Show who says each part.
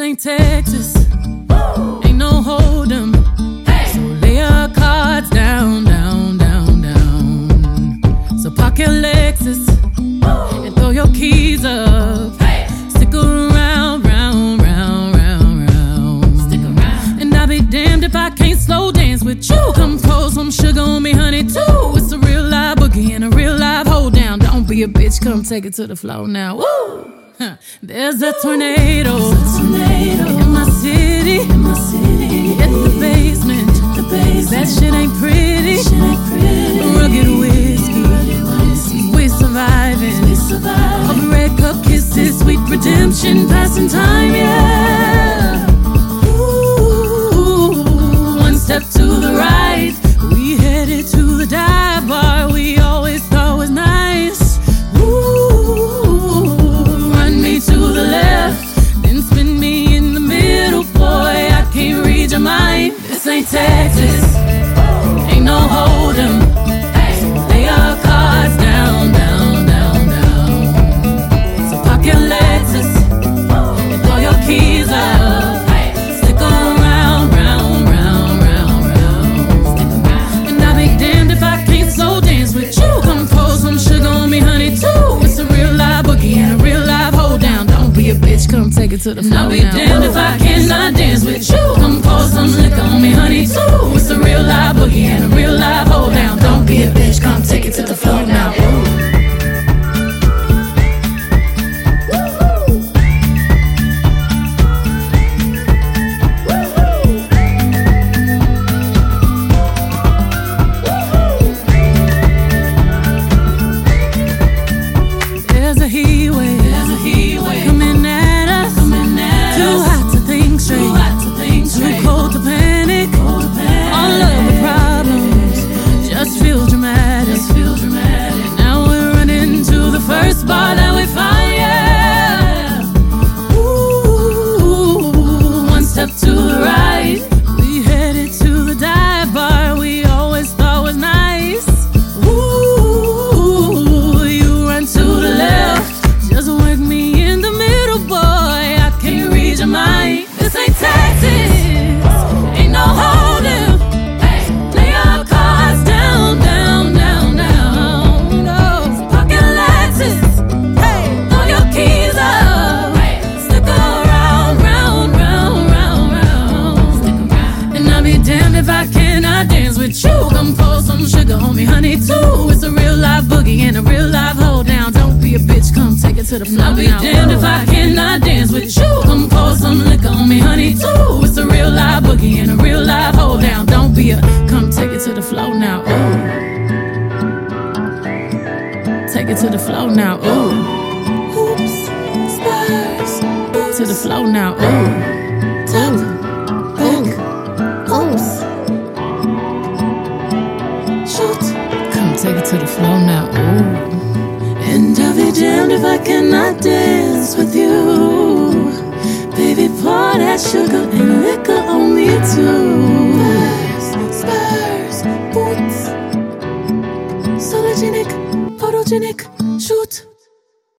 Speaker 1: ain't Texas, ain't no hold'em. So lay your cards down, down, down, down. So park your Lexus and throw your keys up. Stick around, round, round, round, round. Stick around. And I'll be damned if I can't slow dance with you. Come pour some sugar on me, honey, too. It's a real live boogie and a real live hold down. Don't be a bitch, come take it to the floor now. Woo! There's a tornado in my city, in the basement. That shit ain't pretty. Rugged whiskey, we surviving. All the red cup kisses, sweet redemption, passing time, yeah. Ooh, one step to the right, we headed to the dive bar we always thought was nice. To the left, then spin me in the middle, boy, I can't read your mind. This ain't Texas, ain't no hold'em. So lay your cards down, down, down, down. So park your Lexus and throw your keys up. Stick around, round, round, round, round. And I'll be damned if I can't slow dance with you. Come pour some sugar on me, honey, too. It's a real live boogie and a real live hold down. Don't be a bitch, come take it to the floor. I'll be damned if I cannot dance with you. Come pour some liquor on me, honey, too. It's a real live boogie and a real live hold down. Don't be a bitch, come take it to the floor now. There's a heat wave coming at us. Too hot to think straight, too cold to panic. All of the problems just feel dramatic. Now we're running to the first bar that we find, yeah. Ooh, one step to the right, we headed to the dive bar we always thought was nice. Ooh, you run to the left, just work me in the middle, boy, I can't read your mind. This ain't Texas, ain't no hold'em. Lay your cards down, down, down, down. No, park your Lexus, throw your keys up. Stick around, round, round, round, round. And I'll be damned if I cannot dance with you. Come pour some sugar on me, honey, too. It's a real live boogie and a real live hold down. Don't be a bitch, come take it to the floor. I'll be damned if I cannot dance with you. Come pour some liquor on me, honey, too. It's a real live boogie and a real live hold down. Don't be a, come take it to the floor now. Ooh, take it to the floor now. Ooh, hoops, spurs, to the floor now. Ooh, top, back, oops, shoot, come take it to the floor now. Ooh. And I'll be damned if I cannot dance